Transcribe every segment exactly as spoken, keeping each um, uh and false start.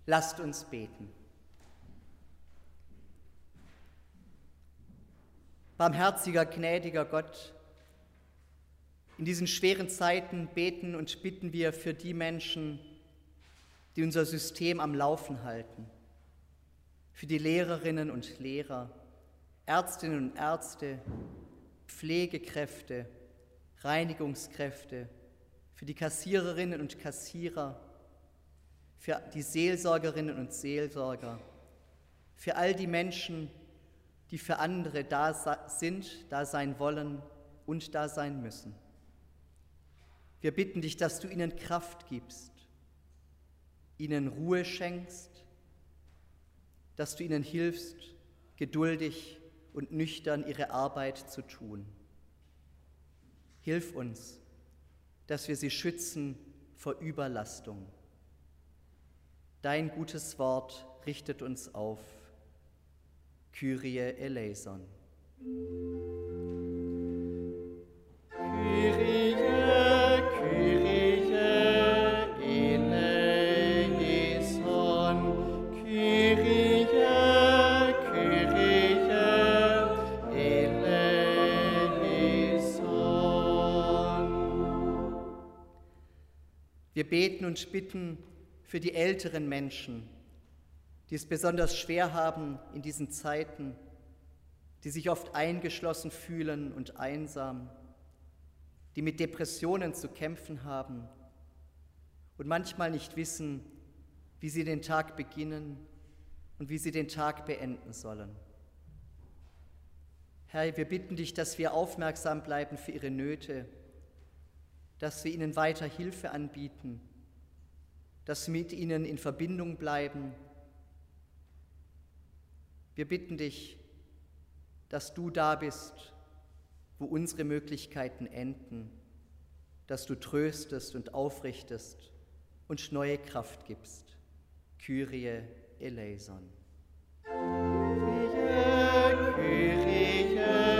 Lasst uns beten. Barmherziger, gnädiger Gott, in diesen schweren Zeiten beten und bitten wir für die Menschen, die unser System am Laufen halten, für die Lehrerinnen und Lehrer, Ärztinnen und Ärzte, Pflegekräfte, Reinigungskräfte, für die Kassiererinnen und Kassierer, für die Seelsorgerinnen und Seelsorger, für all die Menschen, die für andere da sind, da sein wollen und da sein müssen. Wir bitten dich, dass du ihnen Kraft gibst, ihnen Ruhe schenkst, dass du ihnen hilfst, geduldig und nüchtern ihre Arbeit zu tun. Hilf uns, dass wir sie schützen vor Überlastung. Dein gutes Wort richtet uns auf. Kyrie eleison. Kyrie, Kyrie eleison. Kyrie, Kyrie eleison. Wir beten und bitten für die älteren Menschen, die es besonders schwer haben in diesen Zeiten, die sich oft eingeschlossen fühlen und einsam, die mit Depressionen zu kämpfen haben und manchmal nicht wissen, wie sie den Tag beginnen und wie sie den Tag beenden sollen. Herr, wir bitten dich, dass wir aufmerksam bleiben für ihre Nöte, dass wir ihnen weiter Hilfe anbieten, dass wir mit ihnen in Verbindung bleiben. Wir bitten dich, dass du da bist, wo unsere Möglichkeiten enden, dass du tröstest und aufrichtest und neue Kraft gibst. Kyrie eleison. Kyrie, Kyrie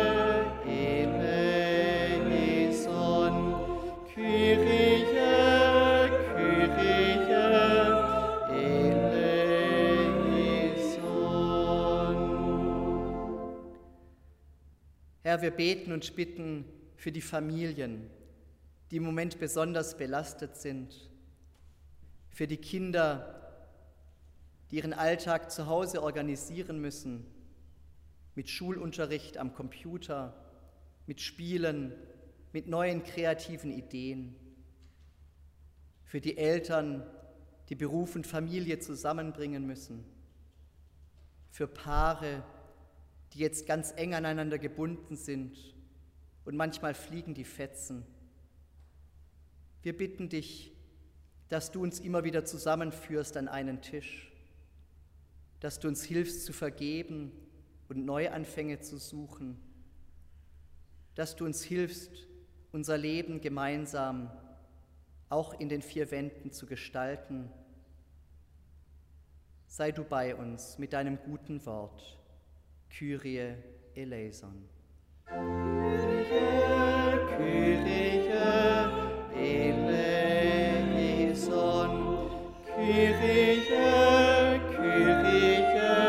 eleison. Kyrie, Herr, wir beten und bitten für die Familien, die im Moment besonders belastet sind, für die Kinder, die ihren Alltag zu Hause organisieren müssen, mit Schulunterricht am Computer, mit Spielen, mit neuen kreativen Ideen, für die Eltern, die Beruf und Familie zusammenbringen müssen, für Paare, die jetzt ganz eng aneinander gebunden sind und manchmal fliegen die Fetzen. Wir bitten dich, dass du uns immer wieder zusammenführst an einen Tisch, dass du uns hilfst zu vergeben und Neuanfänge zu suchen, dass du uns hilfst, unser Leben gemeinsam auch in den vier Wänden zu gestalten. Sei du bei uns mit deinem guten Wort. Kyrie eleison. Kyrie, Kyrie eleison. Kyrie, Kyrie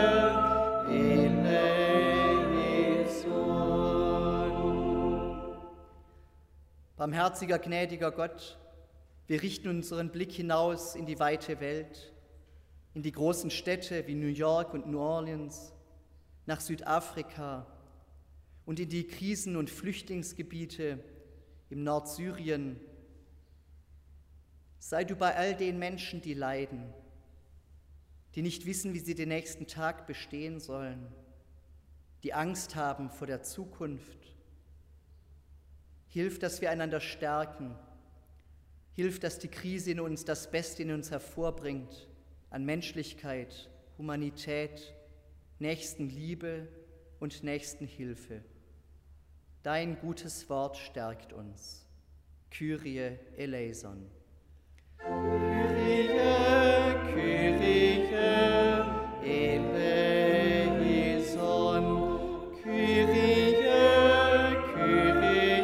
eleison. Barmherziger, gnädiger Gott, wir richten unseren Blick hinaus in die weite Welt, in die großen Städte wie New York und New Orleans, nach Südafrika und in die Krisen- und Flüchtlingsgebiete im Nordsyrien. Sei du bei all den Menschen, die leiden, die nicht wissen, wie sie den nächsten Tag bestehen sollen, die Angst haben vor der Zukunft. Hilf, dass wir einander stärken. Hilf, dass die Krise in uns das Beste in uns hervorbringt an Menschlichkeit, Humanität, Nächstenliebe und Nächstenhilfe. Dein gutes Wort stärkt uns. Kyrie eleison. Kyrie, Kyrie eleison. Kyrie, Kyrie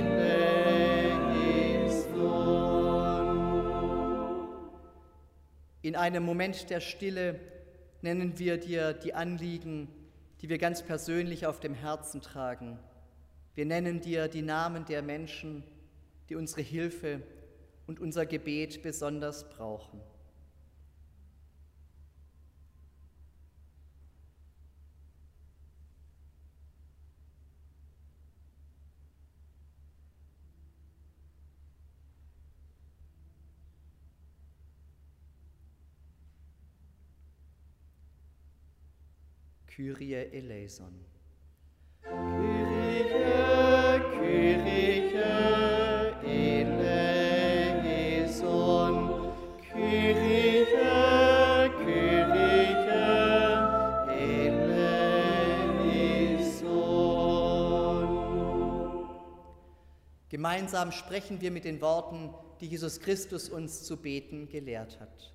eleison. In einem Moment der Stille nennen wir dir die Anliegen, die wir ganz persönlich auf dem Herzen tragen. Wir nennen dir die Namen der Menschen, die unsere Hilfe und unser Gebet besonders brauchen. Kyrie eleison. Kyrie, Kyrie eleison. Kyrie, Kyrie eleison. Gemeinsam sprechen wir mit den Worten, die Jesus Christus uns zu beten gelehrt hat.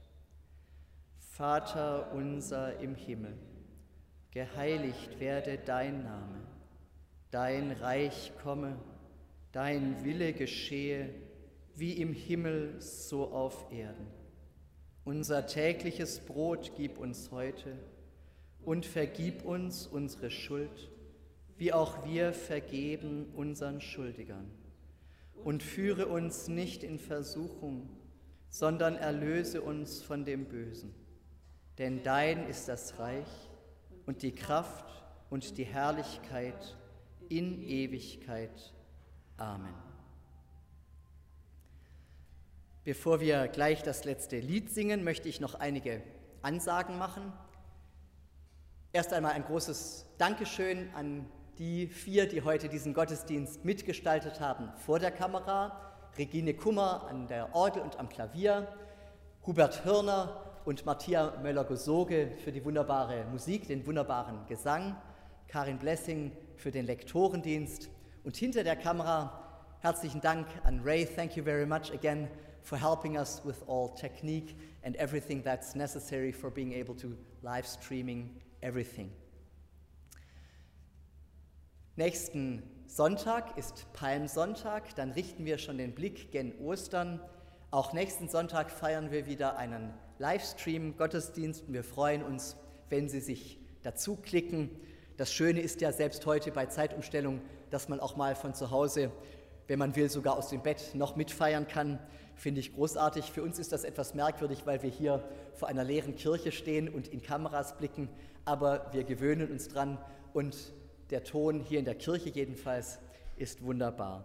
Vater unser im Himmel, geheiligt werde dein Name, dein Reich komme, dein Wille geschehe, wie im Himmel, so auf Erden. Unser tägliches Brot gib uns heute und vergib uns unsere Schuld, wie auch wir vergeben unseren Schuldigern. Und führe uns nicht in Versuchung, sondern erlöse uns von dem Bösen. Denn dein ist das Reich und die Kraft und die Herrlichkeit in Ewigkeit. Amen. Bevor wir gleich das letzte Lied singen, möchte ich noch einige Ansagen machen. Erst einmal ein großes Dankeschön an die vier, die heute diesen Gottesdienst mitgestaltet haben vor der Kamera. Regine Kummer an der Orgel und am Klavier, Hubert Hörner und Matthias Möller-Gosoge für die wunderbare Musik, den wunderbaren Gesang, Karin Blessing für den Lektorendienst und hinter der Kamera herzlichen Dank an Ray. Thank you very much again for helping us with all technique and everything that's necessary for being able to live streaming everything. Nächsten Sonntag ist Palmsonntag, dann richten wir schon den Blick gen Ostern. Auch nächsten Sonntag feiern wir wieder einen Livestream-Gottesdienst und wir freuen uns, wenn Sie sich dazu klicken. Das Schöne ist ja selbst heute bei Zeitumstellung, dass man auch mal von zu Hause, wenn man will, sogar aus dem Bett noch mitfeiern kann. Finde ich großartig. Für uns ist das etwas merkwürdig, weil wir hier vor einer leeren Kirche stehen und in Kameras blicken, aber wir gewöhnen uns dran und der Ton hier in der Kirche jedenfalls ist wunderbar.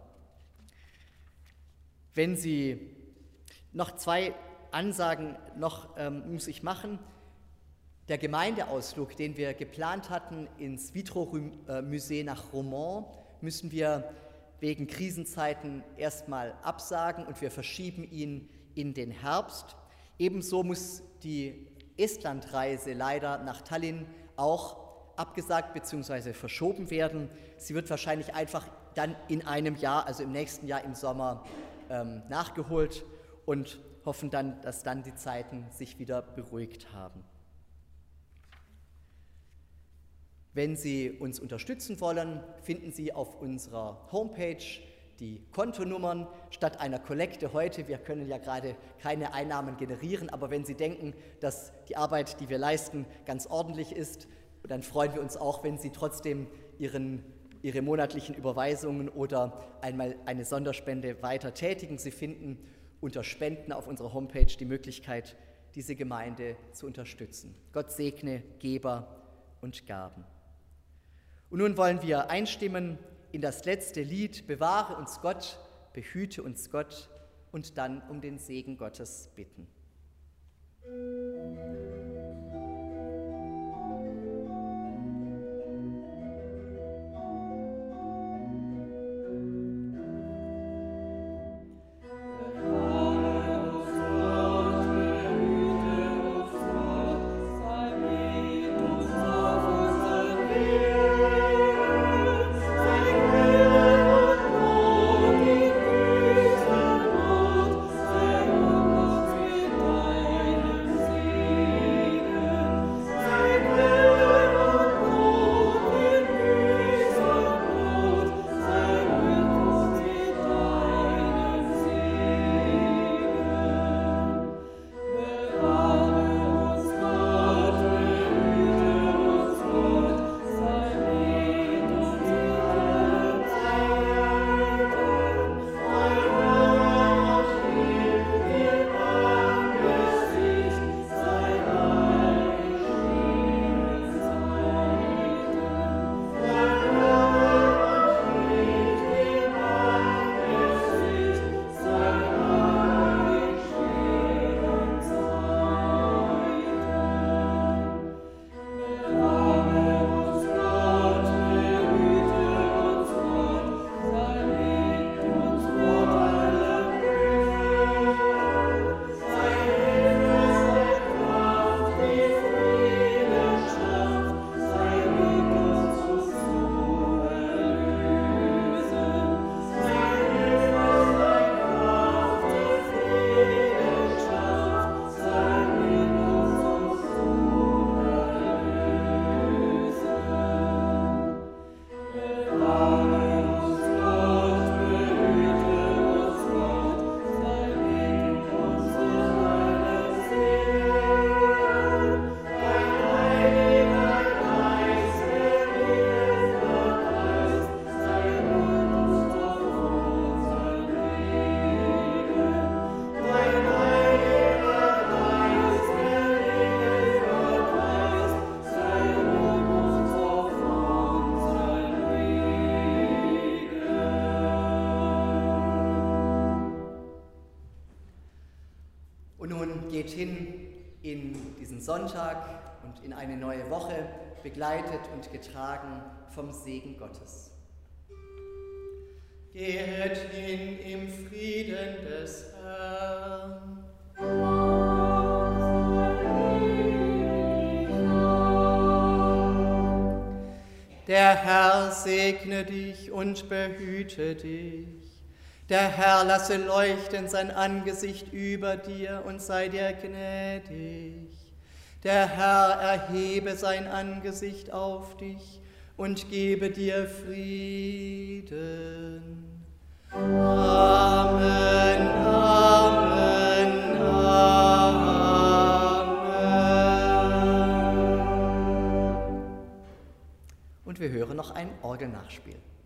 Wenn Sie noch zwei Ansagen noch ähm, muss ich machen. Der Gemeindeausflug, den wir geplant hatten ins Vitro-Musée nach Romans, müssen wir wegen Krisenzeiten erstmal absagen und wir verschieben ihn in den Herbst. Ebenso muss die Estlandreise leider nach Tallinn auch abgesagt bzw. verschoben werden. Sie wird wahrscheinlich einfach dann in einem Jahr, also im nächsten Jahr im Sommer, ähm, nachgeholt und hoffen dann, dass dann die Zeiten sich wieder beruhigt haben. Wenn Sie uns unterstützen wollen, finden Sie auf unserer Homepage die Kontonummern statt einer Kollekte heute. Wir können ja gerade keine Einnahmen generieren, aber wenn Sie denken, dass die Arbeit, die wir leisten, ganz ordentlich ist, dann freuen wir uns auch, wenn Sie trotzdem Ihren, Ihre monatlichen Überweisungen oder einmal eine Sonderspende weiter tätigen. Sie finden unter Spenden auf unserer Homepage die Möglichkeit, diese Gemeinde zu unterstützen. Gott segne Geber und Gaben. Und nun wollen wir einstimmen in das letzte Lied, Bewahre uns Gott, behüte uns Gott, und dann um den Segen Gottes bitten. Sei uns für deinen Segen. Nun geht hin in diesen Sonntag und in eine neue Woche, begleitet und getragen vom Segen Gottes. Geht hin im Frieden des Herrn. Der Herr segne dich und behüte dich. Der Herr lasse leuchten sein Angesicht über dir und sei dir gnädig. Der Herr erhebe sein Angesicht auf dich und gebe dir Frieden. Amen, Amen, Amen. Und wir hören noch ein Orgelnachspiel.